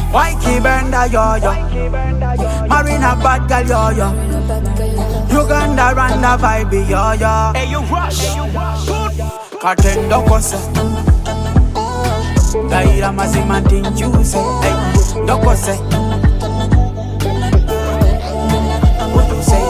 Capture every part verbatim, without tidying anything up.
Mikey Bender, yo yo. Marina bad girl, yo yo. Uganda Randa vibe, yo yo. Hey, you rush. Katendo kose. Gaira mazima tinjuze. Hey, dokose. What you say?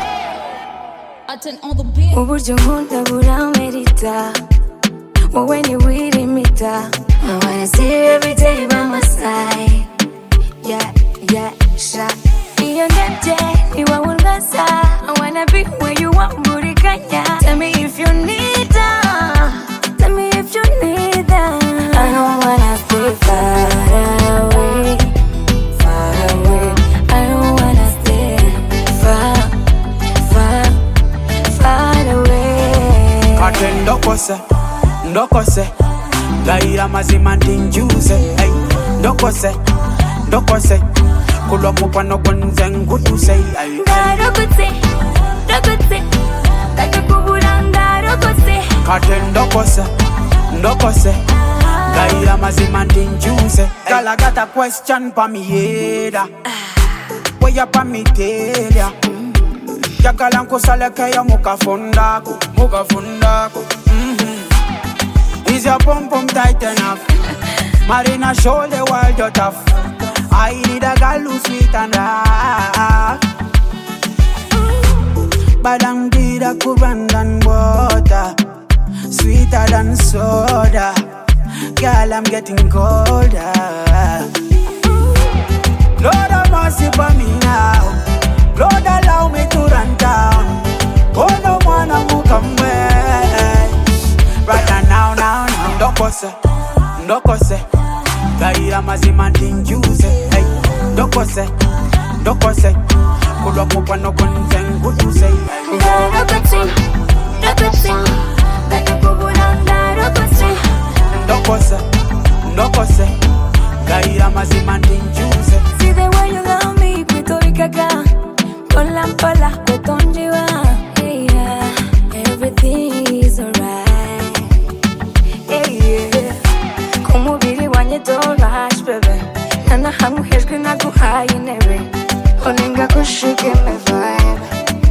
Uburyo nkunda buramerita, wowe ni wirimita. I wanna see you every day by my side. Yeah, yeah, sha. Iyo ndebye ni wowe ungasa. I wanna be where you want buri kanya. Tell me if you need that. Tell me if you need that. I don't wanna stay far away, far away. I don't wanna stay far, far, far away. Katendo kose, ndokose. Gaira mazima tinjuze. Hey, ndokose, ndokose. Kulo mupano kwenze ngutuse. Hey, ndarokotse, ndokotse. Kaka kubura ndarokotse. Katendo kose, ndokose. Gaira mazima tinjuze. Girl, I got a question pa me head. Where you pa me tell ya? Yakala nkusale kaya mukafundako, mukafundako. Is your pum pum tight enough? Marina show the world you're tough. I need a girl who's sweet and dark. But I'm good at current and water, sweeter than soda. Girl, I'm getting colder. Lord have mercy for me now. Lord allow me to run down. Oh no man, I'm come back. Right now, now, now. Ndokose, ndokose. Gaira mazima tinjuze. Hey, ndokose, ndokose. Kulo mupano kwenze ngutuse. Ndarokotse, ndokotse. Kaka kubura ndarokotse. Ndokose, ndokose. Gaira mazima tinjuze. See the way you love me, kutorikaga. Pola pola, kwetonjiwa. Hey, yeah, everything is alright. Hey, yeah. Kumubiri wanye don't rush, baby. Nana hamu heshwe na guhaye intebe. Oninga kushuke me vibe.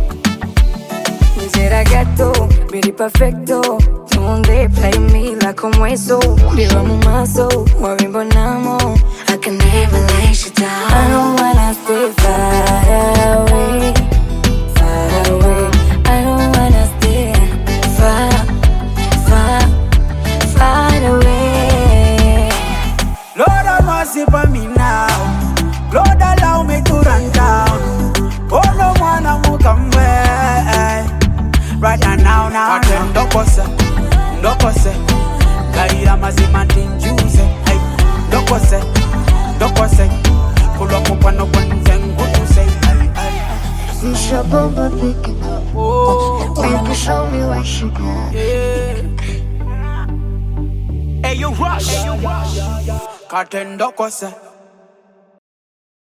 Nizera gato, biri perfecto. Donde play me like como eso. Viva mu maso, wabimbonamo. I can never let you down. I don't wanna stay far away, far away. I don't wanna stay far, far, far away. Lord have mercy for me now. Lord allow me to run down. Oh no man, I'm come back. Right now, now, now. Ndokose, ndokose. Gaira mazima tinjuze. Hey, ndokose, ndokose. Kulo mupano kwenze ngutuse. Hey, hey. It's your bumper picking up. Oh, Baby, show me what you got. yeah. Hey, you rush. Katendo kose.